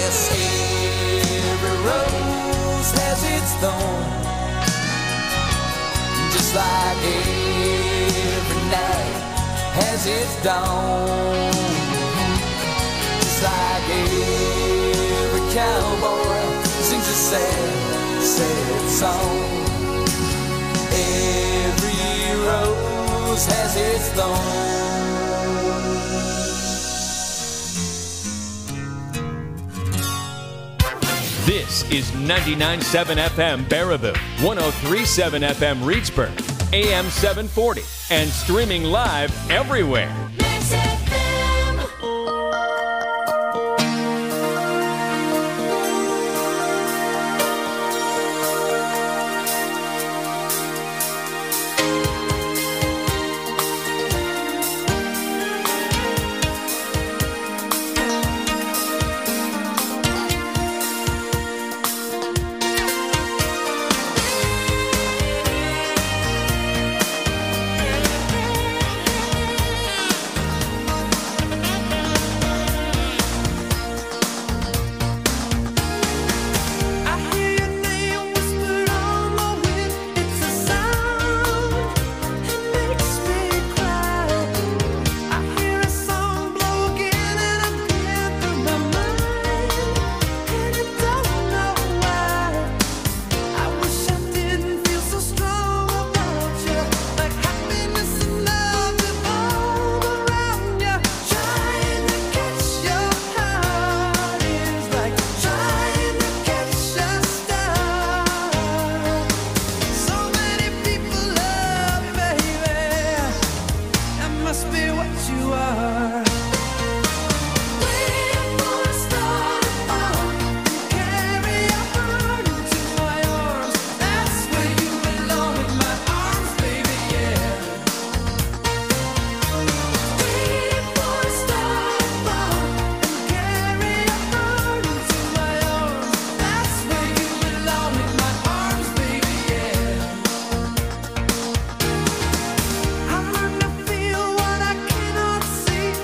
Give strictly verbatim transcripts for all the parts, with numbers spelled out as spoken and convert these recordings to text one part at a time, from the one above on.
Yes, every rose has its thorn, just like every night has its dawn. Just like every cowboy sings a sad, sad song. Every rose has its thorn. This is ninety-nine point seven F M Baraboo, one oh three point seven F M Reedsburg, A M seven forty, and streaming live everywhere. See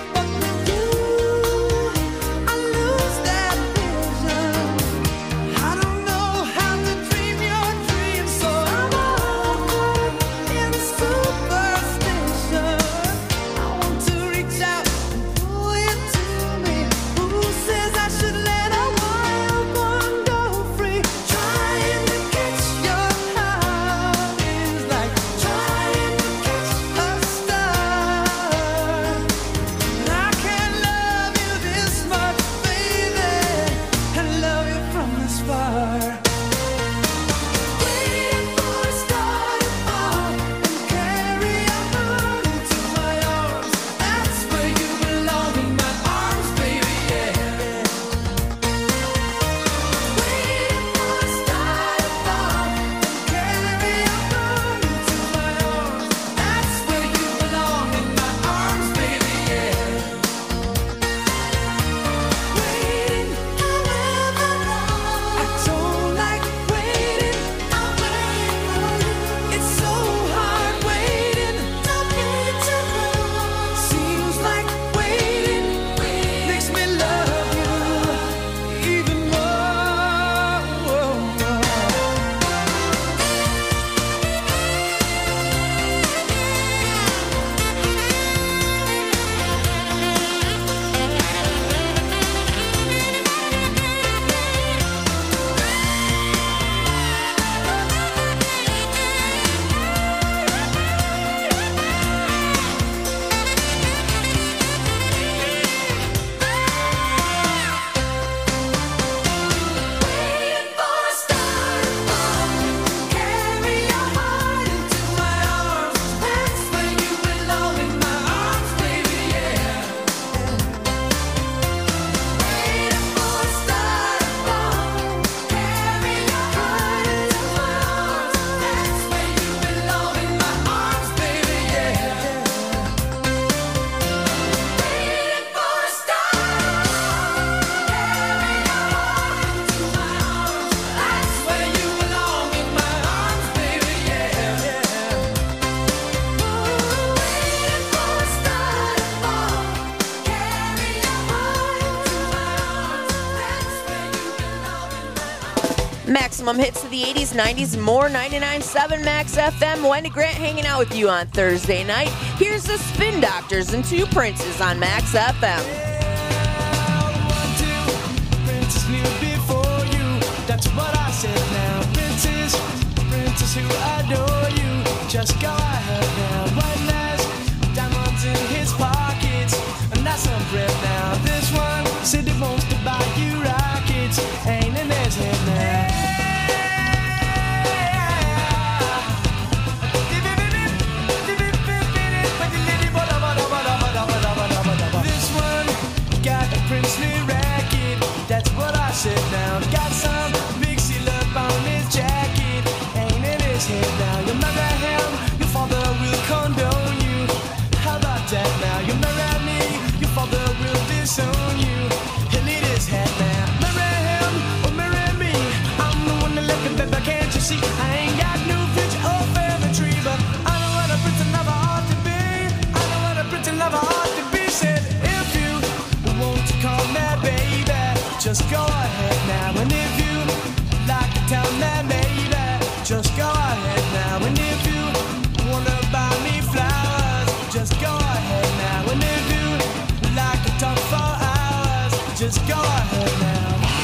Maximum hits of the eighties, nineties, and more. ninety-nine point seven Max F M. Wendy Grant hanging out with you on Thursday night. Here's the Spin Doctors and Two Princes on Max F M. That's what I said now. Princess, princess who adore you. Just go ahead now. White lash, diamonds in his pockets. And that's some bread now. This one said he wants to buy you rockets. Ain't in his head now. This one got a princely racket. That's what I said now. Got some big seal up on his jacket. Ain't in his head now. You marry him, your father will condone you. How about that now? You marry me, your father will disown you. He'll eat his head now. Marry him or marry me. I'm the one that left him, baby, can't you see? I ain't got no future or family tree, but I know what a prince never ought to be. I know what a prince never ought to be. Said if you want to call me baby, just go ahead now. And if you like to tell me maybe, just go ahead now. And if you wanna buy me flowers, just go ahead now. And if you like to talk for hours, just go ahead now.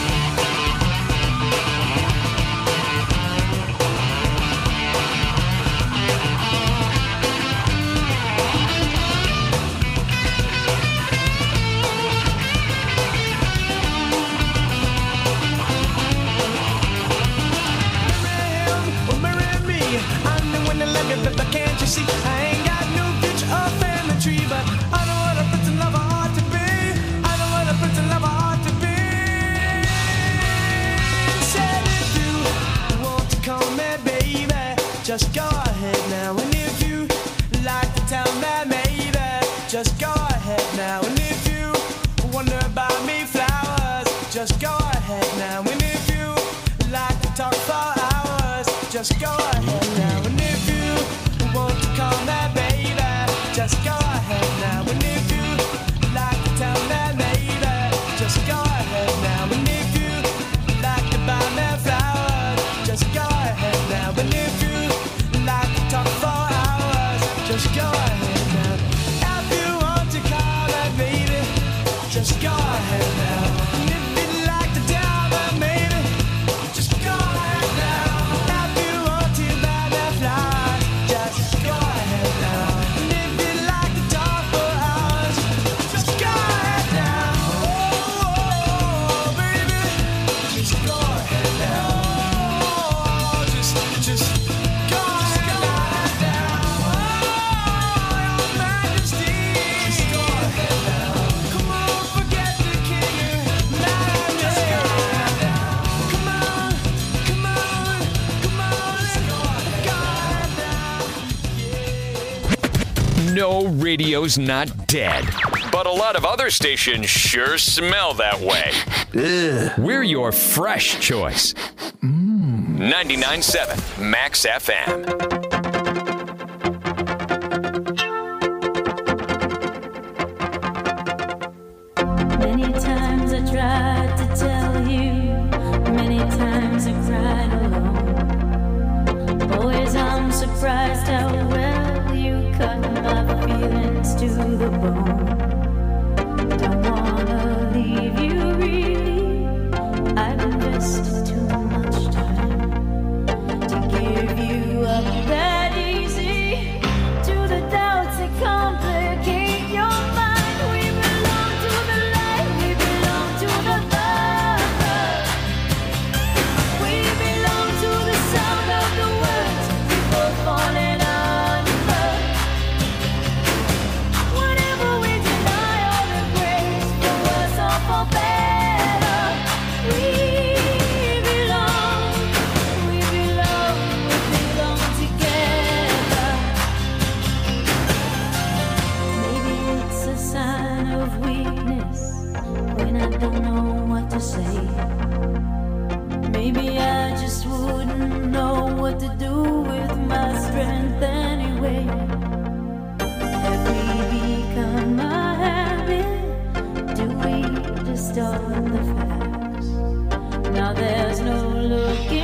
But can't you see? I ain't got no future or family tree, but I know what a prince and lover ought to be. I know what a prince and lover ought to be. Said if you want to call me baby, just go ahead now. And if you like to tell me maybe, just go ahead now. And if you wonder about me flowers, just go ahead now. And if you like to talk for hours, just go ahead now. And if you want to call me baby, just go ahead now. And if you like to tell me maybe, just go ahead now. And if you like to buy me flowers, just go ahead now. And if you like to talk for hours, just go ahead now. If you want to call me baby, just go ahead now. And if you like to tell me maybe, just go ahead now. If you want to buy me flowers, just go ahead now. And if you like to talk for hours, just go ahead now. Oh, baby, just go ahead now. Oh, just, just go ahead now. Oh, your Majesty, just go ahead now. Come on, forget the king. Just go ahead now. Come on, come on, come on, let's go ahead now. No, radio's not dead. But a lot of other stations sure smell that way. We're your fresh choice. ninety-nine point seven Max F M. Many times I tried to tell you, many times I cried alone. Boys, I'm surprised how well you cut my feelings to the bone. Don't wanna leave you really, I've invested too much time to give you up that easy to the doubts that complicate your mind. We belong to the light, we belong to the dark. We belong to the sound of the words people falling under. Whenever we deny or embrace, for worse or for better, we belong, we belong, we belong together. Maybe it's a sign of weakness when I don't know what to say. Maybe I just wouldn't know what to do with my strength anyway. Have we become a habit? Do we distort the facts? Now there's no looking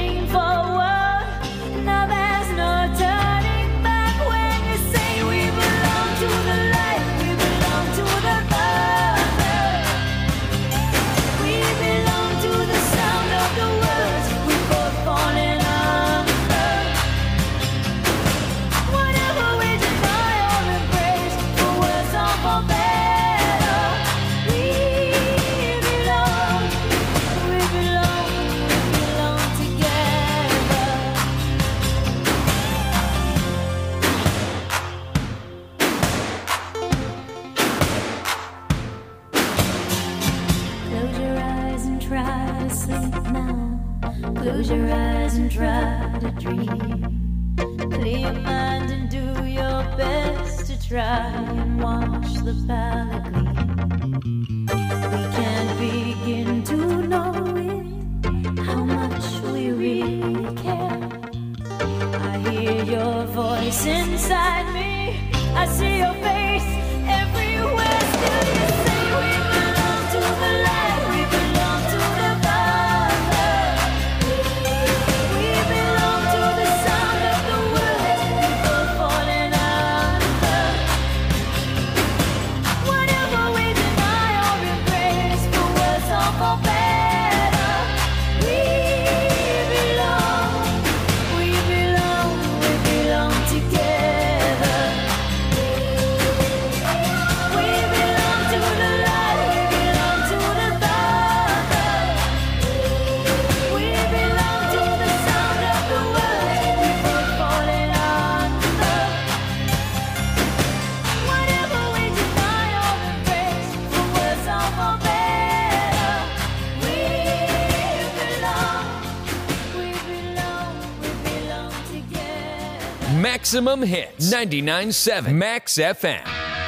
Close your eyes and try to dream. Clear your mind and do your best to try and wash the palate clean. We can't begin to know it, how much we really care. I hear your voice inside me, I see your face everywhere. Still you say we belong to the light, we belong to the Father. We belong to the sound of the words people falling under. Whatever we deny or embrace, for worse or for better, we belong, we belong, we belong together. We belong to the light, we belong to the Father. We belong to the sound of the words people falling under. Whatever we deny or embrace, for worse or for better, we belong, we belong, we belong together. Maximum Hits, ninety-nine point seven Max F M.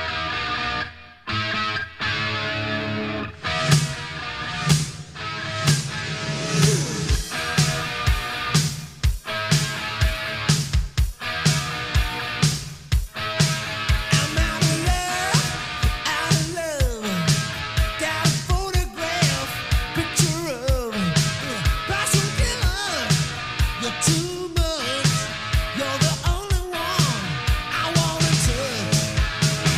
I'm out of love, out of love. Got a photograph, picture of passion killer. You're too much. You're the only one I wanna touch.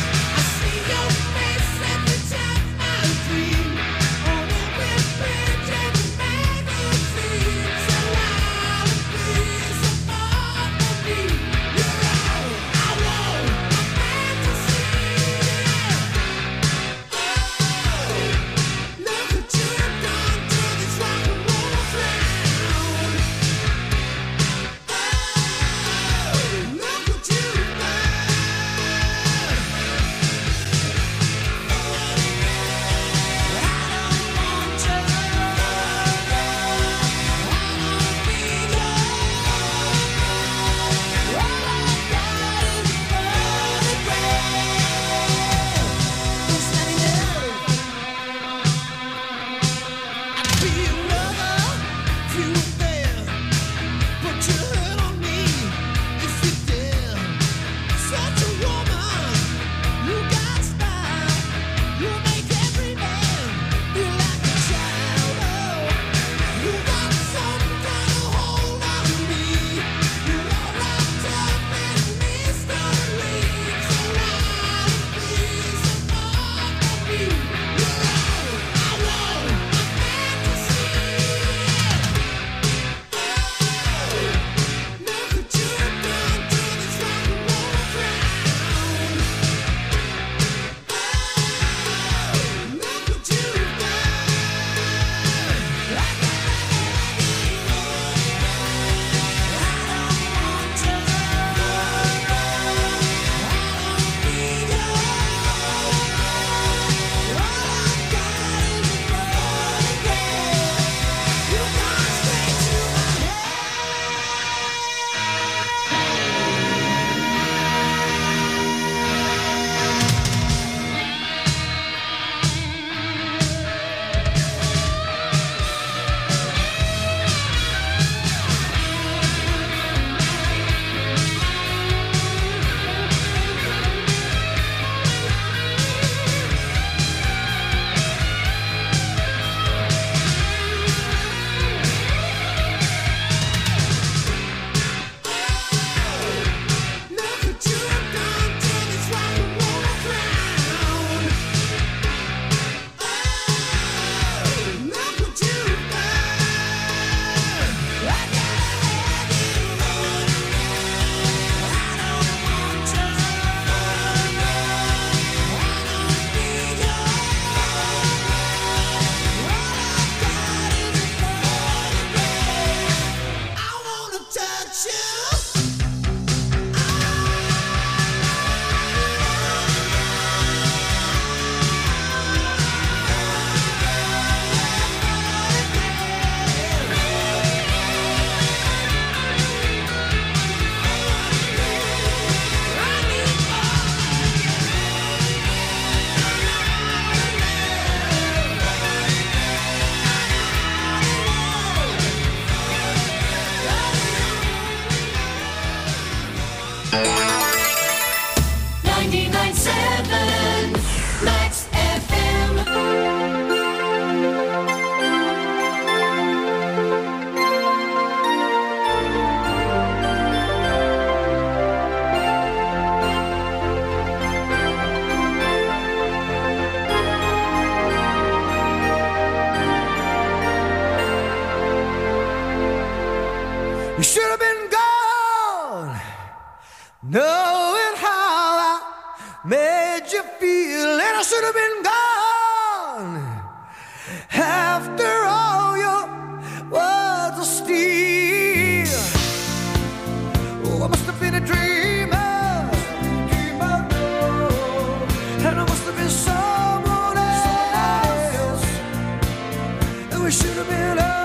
made you feel, and I should have been gone. After all your words of steel, oh, I must have been a dreamer, dreamer, and I must have been someone else, and we should have been over.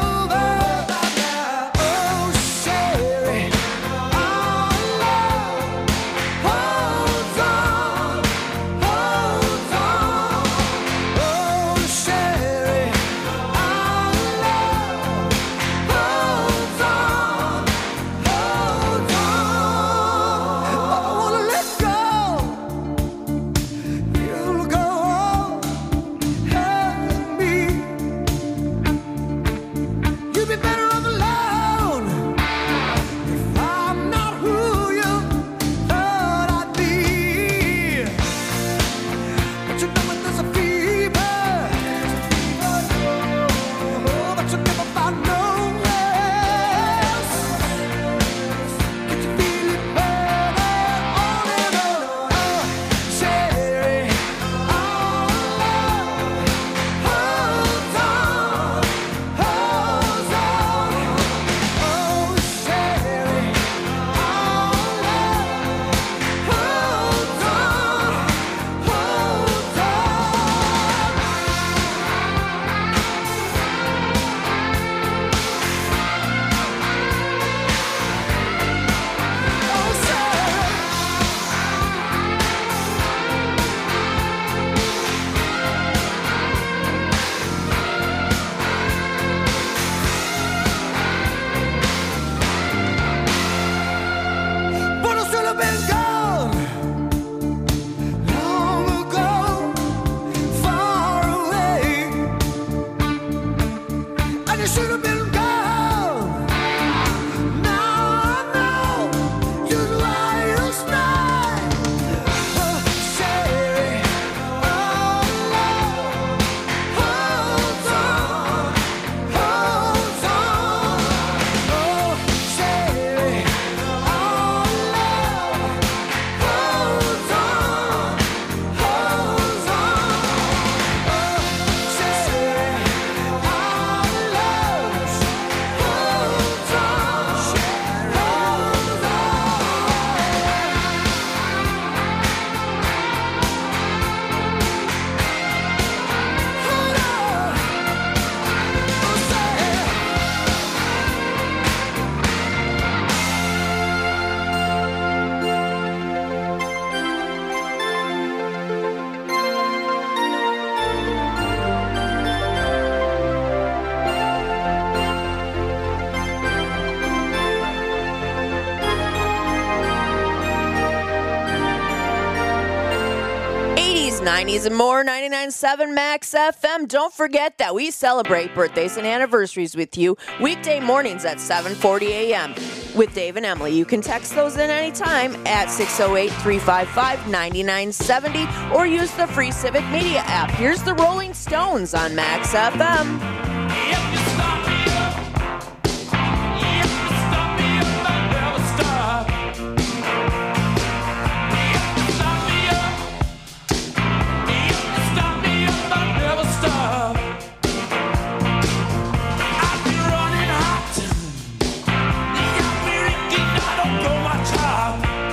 Oh, Sherry, our love holds on, holds on. Oh, Sherry, our love holds on, holds on. I wanna let go. You'll go on and me. You'd be better off alone if I'm not who you thought I'd be. But you know when there's a fever, oh, but you never found no rest. Get you feeling better on and on. Oh, Sherry, our love holds on, holds on. Oh, Sherry, our love holds on, holds on. Oh, Sherry. But I should have been gone long ago, far away, and you should have been gone. Now I know just why you stay. Oh, Sherry, our love holds on, holds on. Oh, Sherry, our love holds on, holds on. Oh, Sherry, our love holds on, holds on. Hold on. Oh, Sherry. eighties, nineties, and more. ninety-nine point seven Max F M. Don't forget that we celebrate birthdays and anniversaries with you weekday mornings at seven forty a.m. with Dave and Emily. You can text those in anytime at six oh eight, three five five, nine nine seven oh or use the free Civic Media app. Here's the Rolling Stones on Max F M. If you stop me up, if you stop me up, I'll never stop. If you stop me up, if you stop me up, I'll never stop. I've been running hot, I've been leaking, I don't know my job.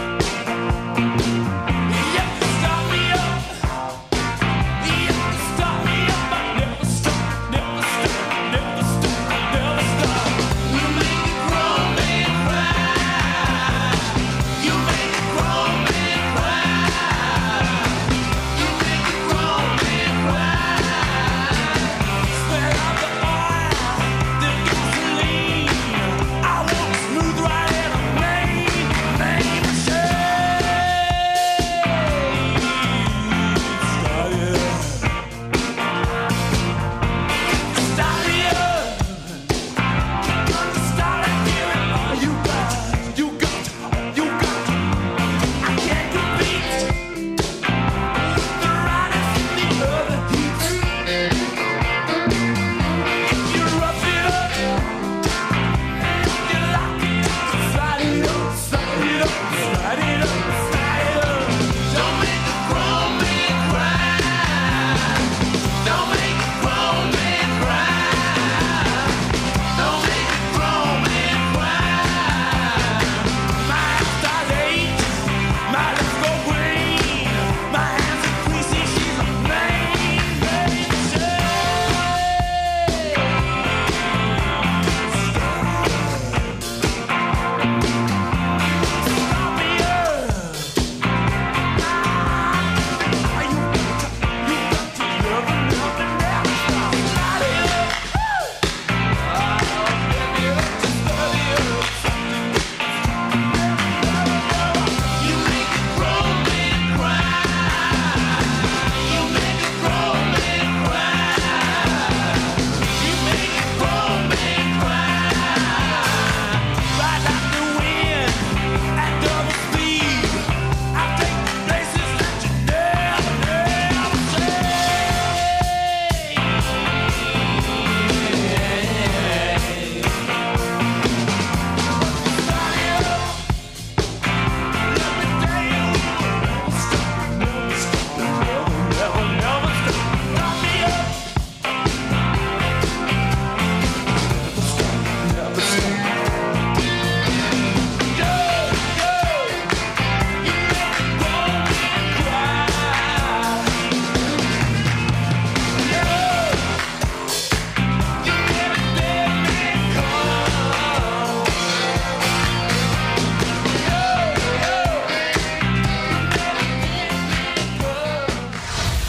If you stop me up, if you stop me up, I'll never stop, never stop.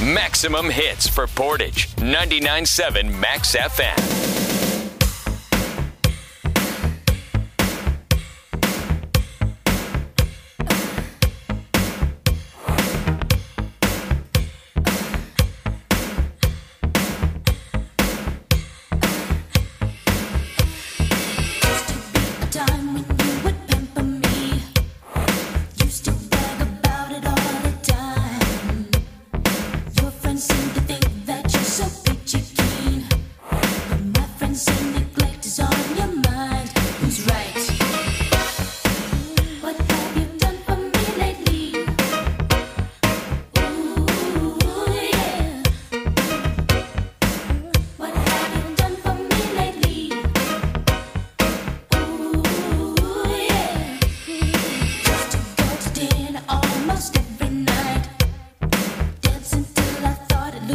Maximum hits for Portage. ninety-nine point seven Max F M. Almost every night, dancing till I thought it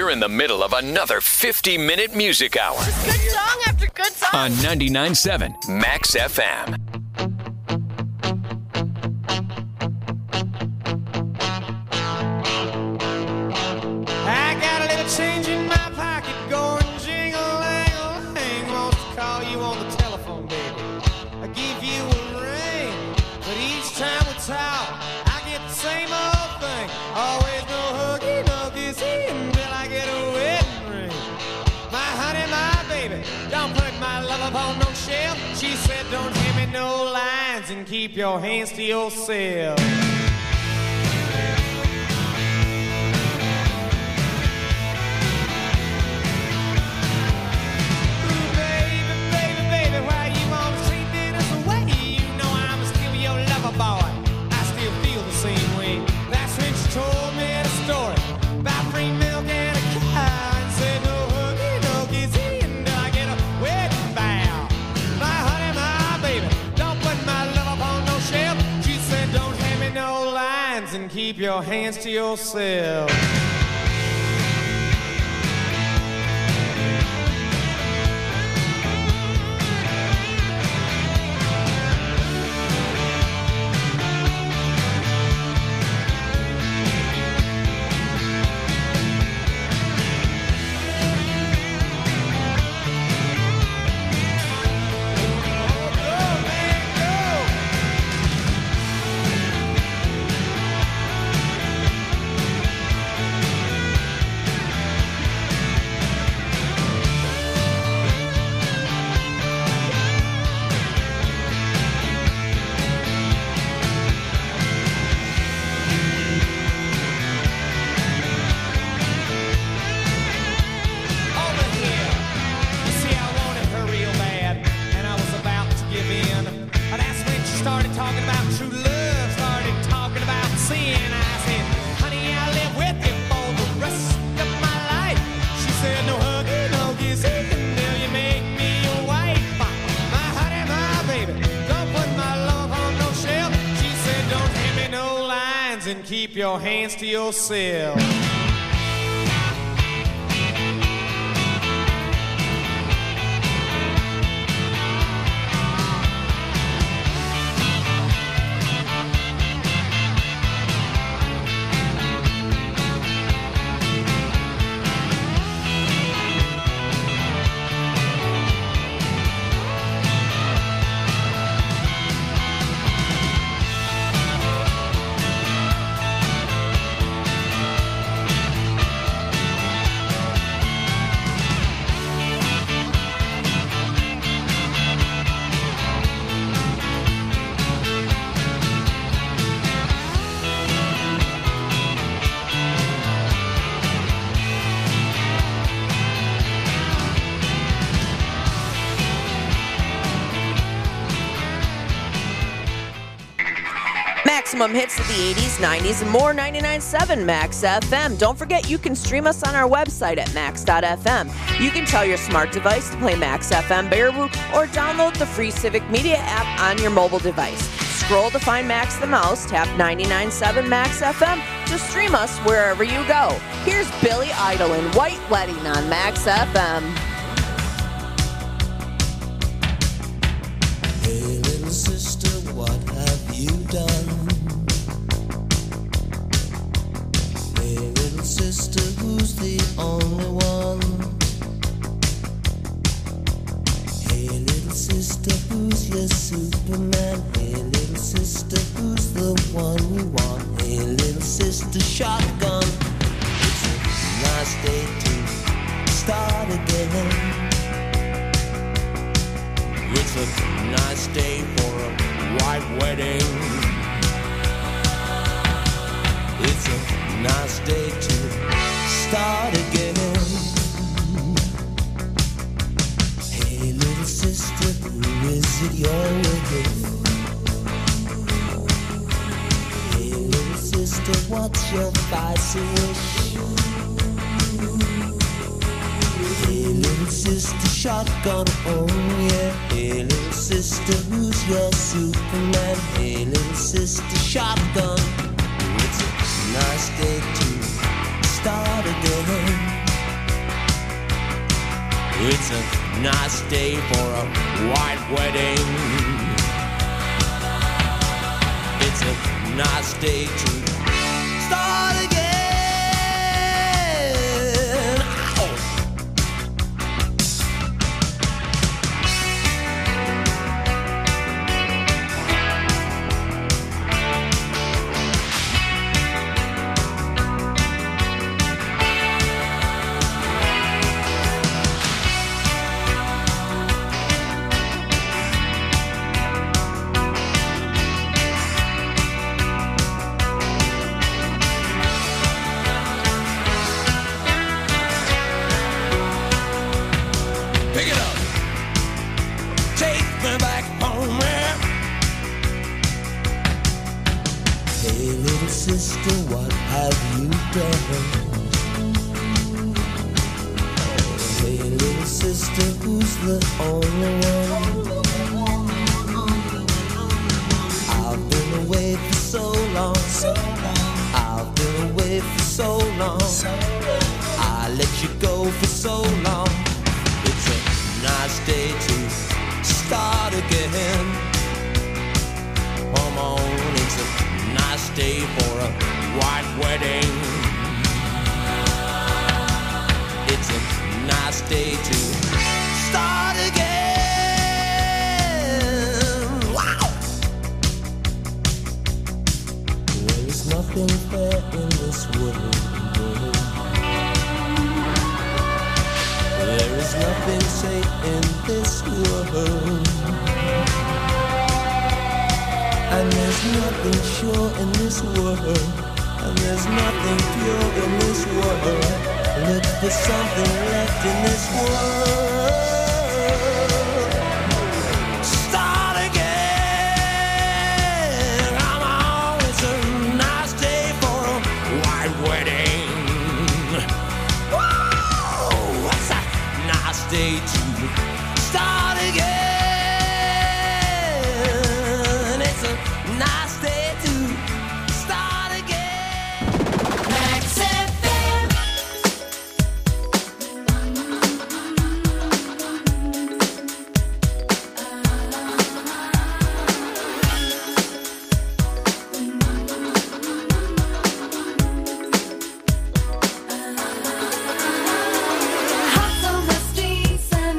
You're in the middle of another fifty-minute music hour Good song after good song. on ninety-nine point seven Max F M. I got a little change in my pocket going jingle-lang-a-lang. Wants to call you on the telephone, baby. I give you a ring, but each time we talk, I get the same old thing. Always no huggy, no kissy until I get a wedding ring. My honey, my baby, don't put my love up on no shelf. She said don't hand me no lines and keep your hands to yourself. And keep your hands to yourself. And keep your hands to yourself. Maximum hits of the eighties, nineties, and more. Ninety-nine point seven Max F M. Don't forget you can stream us on our website at max dot f m. You can tell your smart device to play Max F M Baraboo or download the free Civic Media app on your mobile device. Scroll to find Max the Mouse, tap ninety-nine point seven Max F M to stream us wherever you go. Here's Billy Idol and White Wedding on Max F M. Hey little sister, what have you done? Hey little sister, who's the only one? Hey little sister, who's your Superman? Hey little sister, who's the one you want? Hey little sister, shotgun. It's a nice day to start again. It's a nice day for a white wedding. It's a nice day to start again. Hey little sister, who is it you're with? Hey little sister, what's your vice wish? Hey little sister, shotgun, oh yeah. Hey little sister, who's your Superman? Hey little sister, shotgun. It's a nice day to start again. It's a nice day for a white wedding. It's a nice day to start again. Ow. Pick it up. Take me back home, man. Hey, little sister, what have you done? Hey, little sister, who's the only one? I've been away for so long. I've been away for so long. I let you go for so long. It's a nice day to start again. Come on, it's a nice day for a white wedding. It's a nice day to start again. Wow! There is nothing fair in this world. There is nothing safe in this world. And there's nothing sure in this world. And there's nothing pure in this world. Look for something left in this world. Start again. Come on, it's a nice day for a white wedding. Whoa, what's that? Nice day to start again. It's a nice day to start again. Max F M. Hearts on the streets and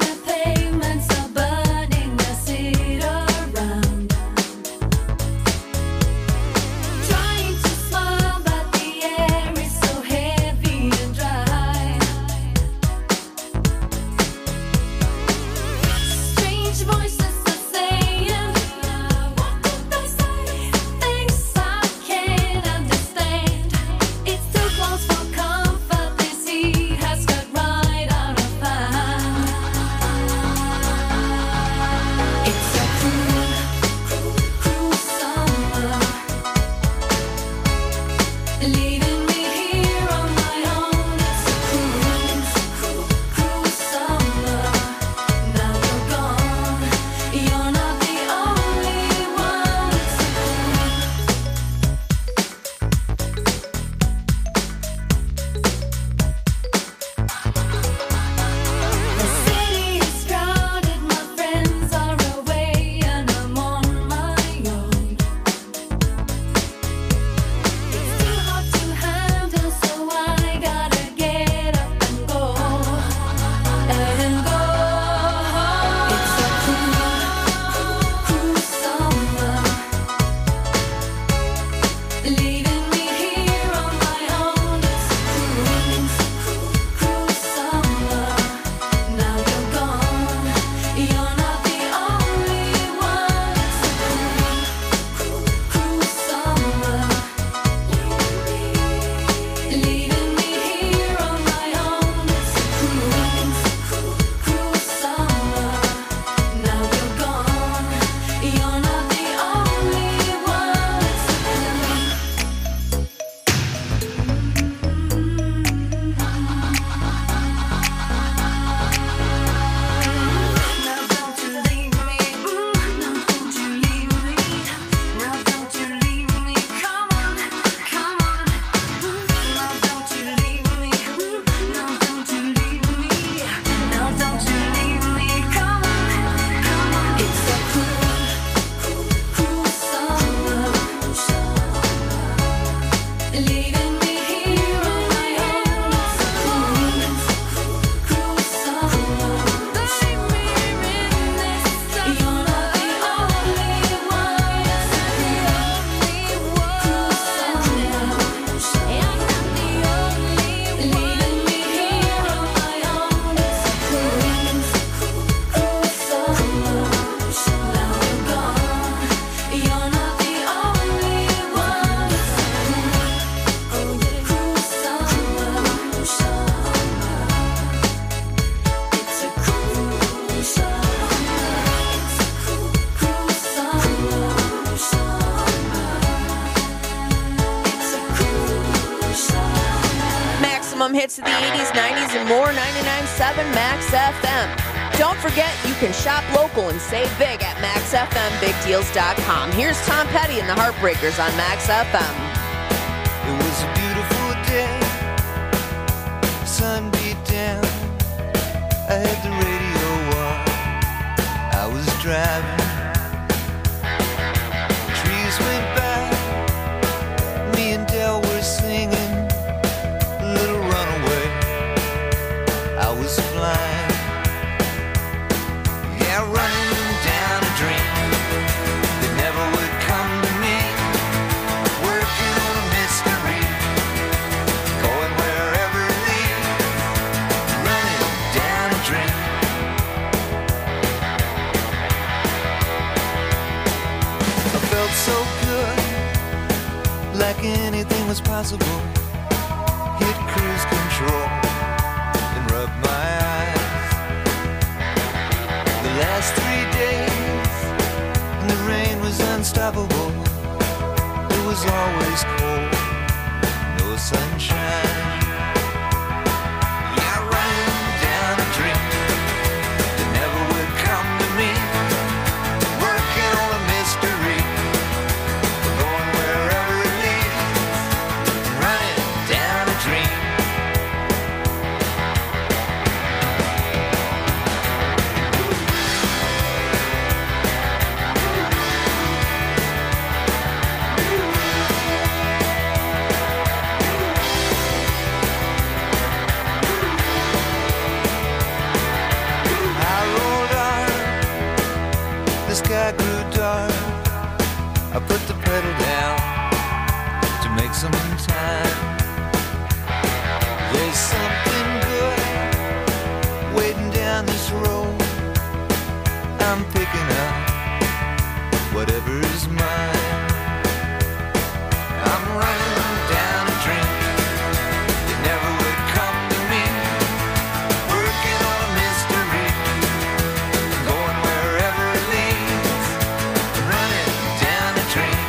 hits of the eighties, nineties, and more. ninety-nine point seven Max F M. Don't forget, you can shop local and save big at max f m big deals dot com. Here's Tom Petty and the Heartbreakers on Max F M. It was a beautiful day, sun beat down, I had the radio on, I was driving, trees went by, me and Del were singing, a little runaway, I was flying, yeah, running down a dream that never would come to me, working on a mystery, going wherever it leads, running down a dream. I felt so good, like anything was possible, hit cruise control and rub my eyes. The last three days, and the rain was unstoppable. It was always cold, no sunshine. Yeah, running down a dream that never would come to me. Working on a mystery, going wherever it leads. Running down a dream. I rolled on, the sky grew dark. I put the pedal down to make some time. There's something good waiting down this road. I'm picking up whatever's mine. I'm running down a dream that never would come to me. Working on a mystery, going wherever it leads. Running down a dream.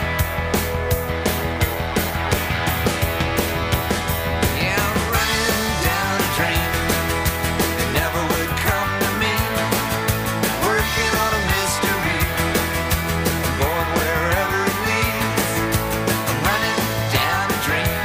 Yeah, I'm running down a dream that never would come to me. Working on a mystery, going wherever it leads. I'm running down a dream.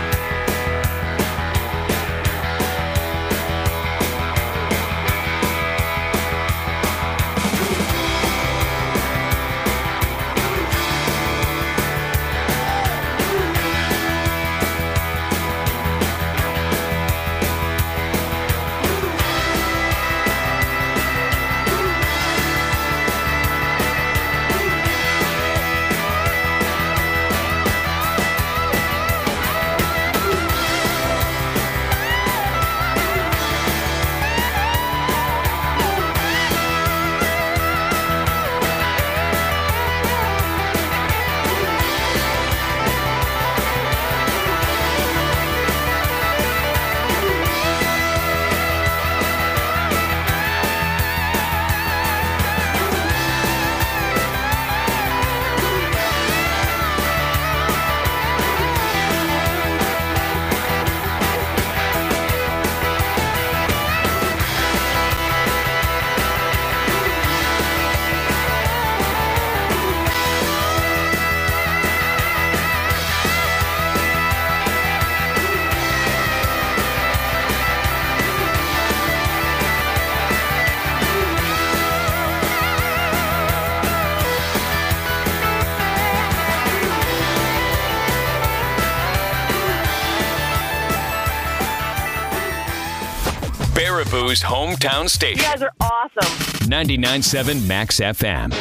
Baraboo's hometown You station. guys are awesome. ninety-nine point seven Max F M.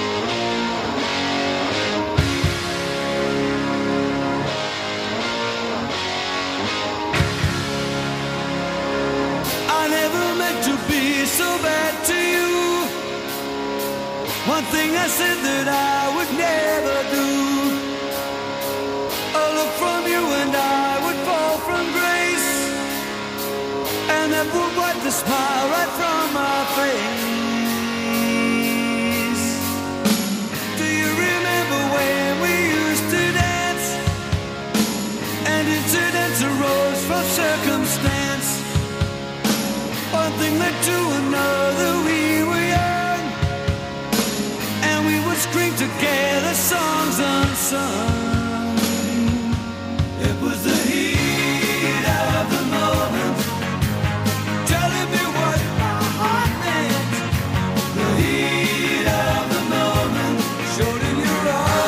I never meant to be so bad to you. One thing I said that I would never do. A look from you and I would fall from grace, and that would wipe the smile right from my face. Do you remember when we used to dance? And incidents arose from circumstance. thing led to another. We were young, and we would scream together songs unsung. It was the heat of the moment, telling me what my heart meant. The heat of the moment showed in your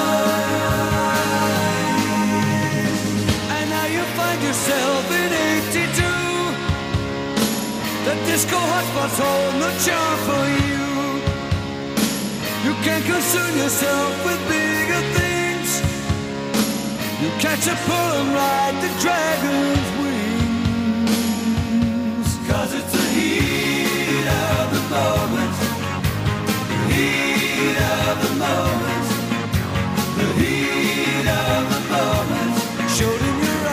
eyes. And now you find yourself in eighty-two. The disco hotspots hold no charm for you. You can't concern yourself with bigger things. You catch a pull and ride the dragon's wings. Cause it's the heat of the moment. The heat of the moment. The heat of the moment showed in your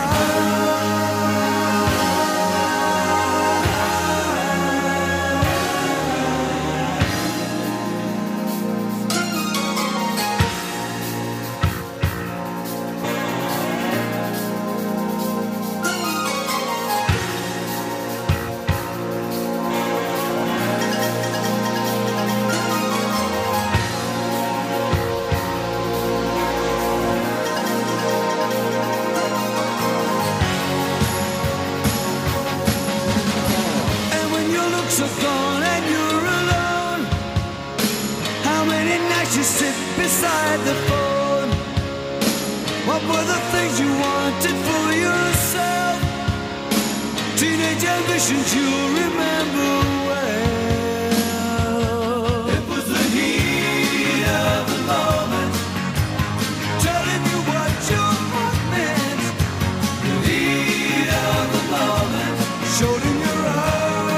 are gone and you're alone. How many nights you sit beside the phone? What were the things you wanted for yourself? Teenage ambitions you remember well. It was the heat of the moment, telling you what your heart meant. The heat of the moment showed in your eyes.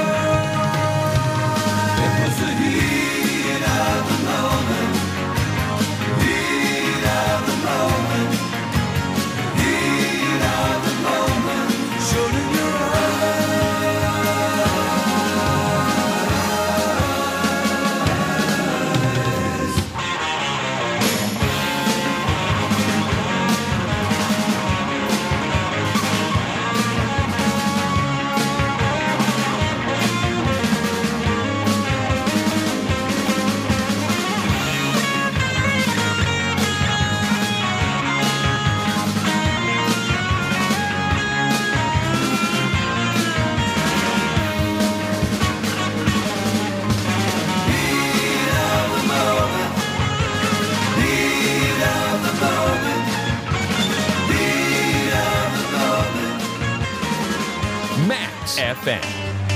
F M.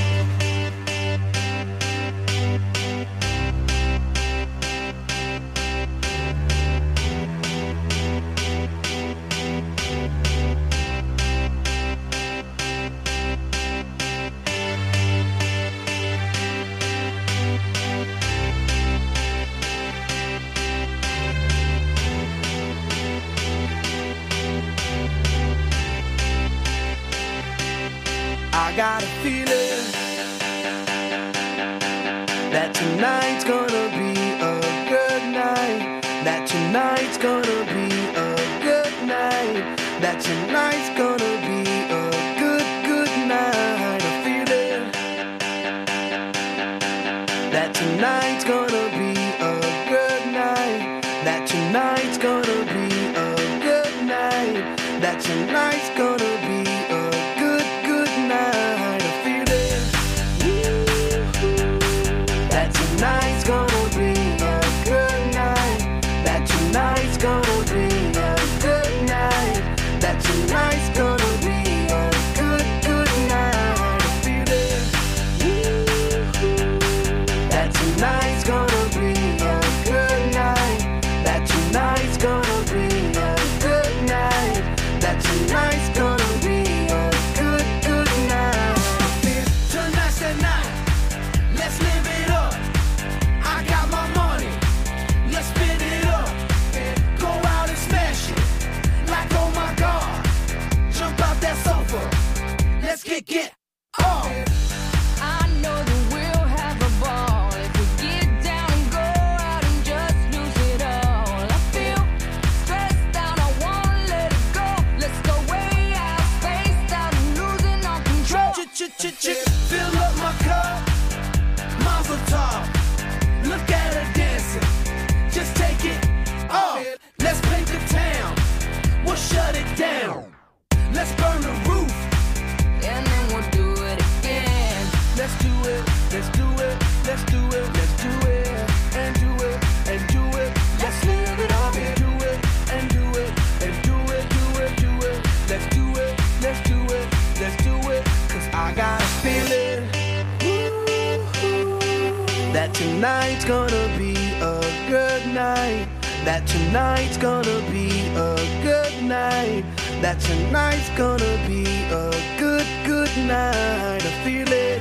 I got a feeling that tonight's gonna be a good night. That tonight's gonna be a good night. That tonight's gonna be a good, good night. A feeling that tonight's gonna be a good night. That tonight's gonna be a good night. That tonight's gonna be a good, good night. A feeling that tonight's gonna be a good night. That tonight's gonna be a good night. That tonight's gonna be a good, good night. A feeling that tonight's gonna be a good night. That tonight's gonna be a good night. That tonight's gonna be a good, good night. Tonight's the night. Let's live it up. I got my money. Let's spin it up. Go out and smash it. Like, oh my God. Jump out that sofa. Let's get get on. I know that we'll have a ball if we get down and go out and just lose it all. I feel stressed out, I wanna let it go. Let's go way out, spaced out, and losing all control. Ch-ch-ch-ch, fill up my cup. tov. Look at her dancing. Just take it off. Let's paint the town. We'll shut it down. Let's burn the roof. And then we'll do it again. Let's do it. Let's do it. Let's do it. Let's do it. And do it. And do it. Let's live it up and do it. And do it. And do it. Do it. Do it. Let's do it. Let's do it. Let's do it. Cause I got a feeling that tonight's gonna be a good night. That tonight's gonna be a good night. That tonight's gonna be a good, good night. A feeling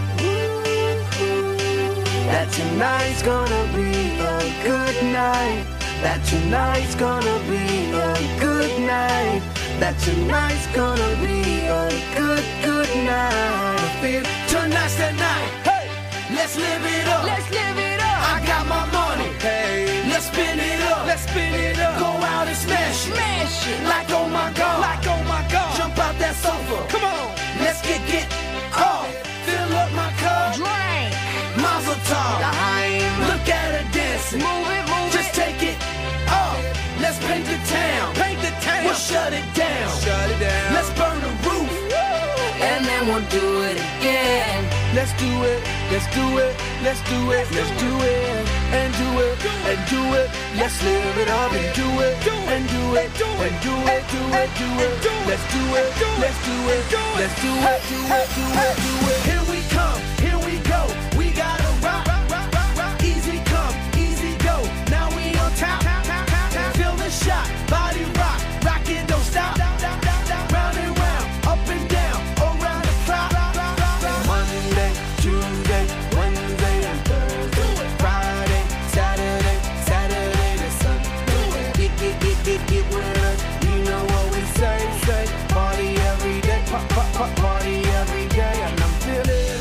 that tonight's gonna be a good night. That tonight's gonna be a good night. That tonight's gonna be a good, good night. I feel tonight's the night. Hey, let's live it up. Let's live it up. I got my money. Hey, let's spin it up. Let's spin it up. Go out and smash it. Smash it. Like oh my god. Like oh my god. Jump out that sofa. Come on. Let's get get off. Fill up my cup. Drink. Mazel tov. Look at her dancing. Move it, move Just it. take it off. Let's paint the town. Paint the town. We'll shut it down. Shut it down. Let's burn the roof. And then we'll do it again. Let's do it. Let's do it. Let's do it. Let's do it. And do it. And do it. Let's live it up and do it. And do it. And do it. Do it. Do it. Let's do it. Let's do it. Let's do it. Do it. Do it. Do it. Here we come. Here we go. We gotta rock. Easy come. Easy go. Now we on top. Feel the shot. Body rock. Rock it. Don't stop. Round and round. Up and down. Around the clock. Monday, Tuesday, Wednesday, and Thursday. Friday, Saturday, Saturday to Sunday. Get, get, get, get, get with us. You know what we say, say. Party every day. Pop, pop, pop, party every day. And I'm feeling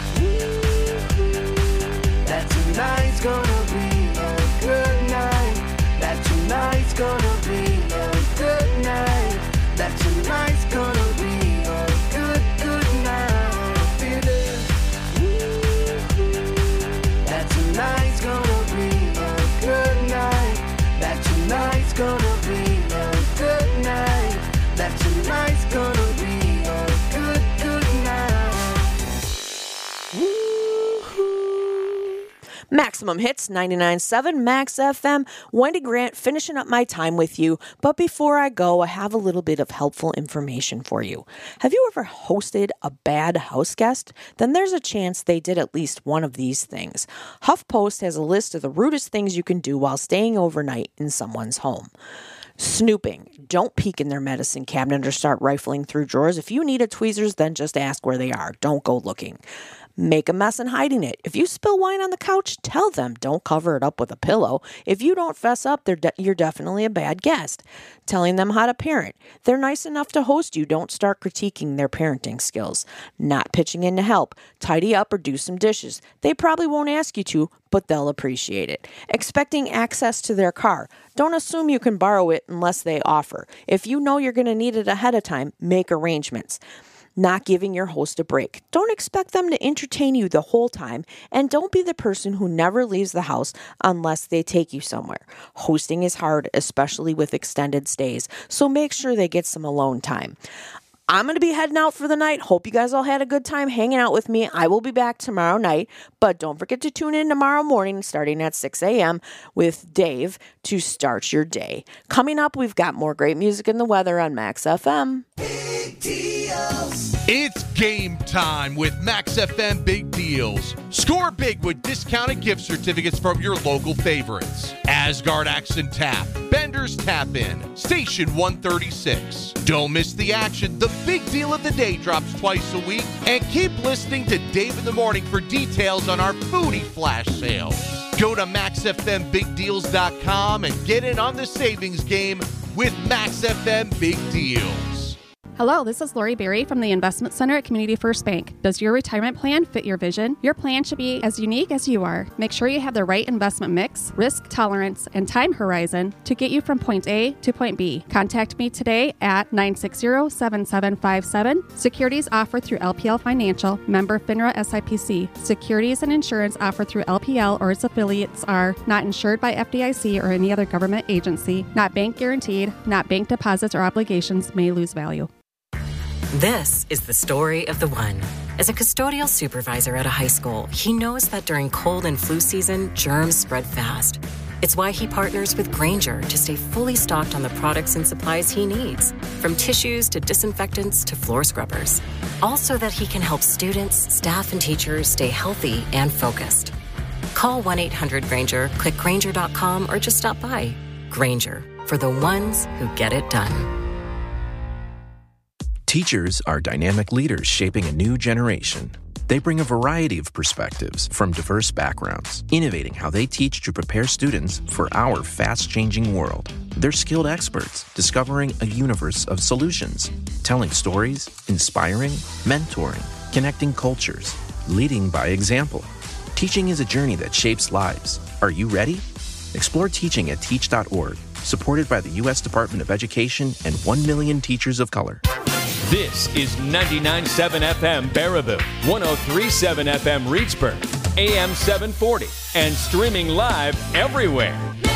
that tonight's gonna be a good night. That tonight's gonna be a good night. That tonight's gonna be a good, good night. I feel it. That tonight's gonna be a good night. That tonight's gonna be a good night. That tonight's gonna be a good, good night. Maximum Hits, ninety-nine point seven Max F M. Wendy Grant finishing up my time with you. But before I go, I have a little bit of helpful information for you. Have you ever hosted a bad house guest? Then there's a chance they did at least one of these things. HuffPost has a list of the rudest things you can do while staying overnight in someone's home. Snooping. Don't peek in their medicine cabinet or start rifling through drawers. If you need a tweezers, then just ask where they are. Don't go looking. Make a mess and hiding it. If you spill wine on the couch, tell them. Don't cover it up with a pillow. If you don't fess up, they're de- you're definitely a bad guest. Telling them how to parent. They're nice enough to host you. Don't start critiquing their parenting skills. Not pitching in to help. Tidy up or do some dishes. They probably won't ask you to, but they'll appreciate it. Expecting access to their car. Don't assume you can borrow it unless they offer. If you know you're going to need it ahead of time, make arrangements. Not giving your host a break. Don't expect them to entertain you the whole time, and don't be the person who never leaves the house unless they take you somewhere. Hosting is hard, especially with extended stays, so make sure they get some alone time. I'm going to be heading out for the night. Hope you guys all had a good time hanging out with me. I will be back tomorrow night, but don't forget to tune in tomorrow morning starting at six a.m. with Dave to start your day. Coming up, we've got more great music and the weather on Max F M. Big deals. It's game time with Max F M Big Deals. Score big with discounted gift certificates from your local favorites. Asgard Axe and Tap, Bender's Tap In, Station one thirty-six. Don't miss the action. The big deal of the day drops twice a week. And keep listening to Dave in the Morning for details on our foodie flash sales. Go to max f m big deals dot com and get in on the savings game with Max F M Big Deals. Hello, this is Lori Berry from the Investment Center at Community First Bank. Does your retirement plan fit your vision? Your plan should be as unique as you are. Make sure you have the right investment mix, risk tolerance, and time horizon to get you from point A to point B. Contact me today at nine six zero, seven seven five seven. Securities offered through L P L Financial, member FINRA S I P C. Securities and insurance offered through L P L or its affiliates are not insured by F D I C or any other government agency, not bank guaranteed, not bank deposits or obligations may lose value. This is the story of the one. As a custodial supervisor at a high school, he knows that during cold and flu season, germs spread fast. It's why he partners with Grainger to stay fully stocked on the products and supplies he needs, from tissues to disinfectants to floor scrubbers. All so that he can help students, staff, and teachers stay healthy and focused. Call one eight hundred Grainger, click Grainger dot com, or just stop by. Grainger, for the ones who get it done. Teachers are dynamic leaders shaping a new generation. They bring a variety of perspectives from diverse backgrounds, innovating how they teach to prepare students for our fast-changing world. They're skilled experts, discovering a universe of solutions, telling stories, inspiring, mentoring, connecting cultures, leading by example. Teaching is a journey that shapes lives. Are you ready? Explore teaching at teach dot org, supported by the U S Department of Education and one million teachers of color. This is ninety-nine point seven F M Baraboo, one oh three point seven F M Reedsburg, A M seven forty, and streaming live everywhere.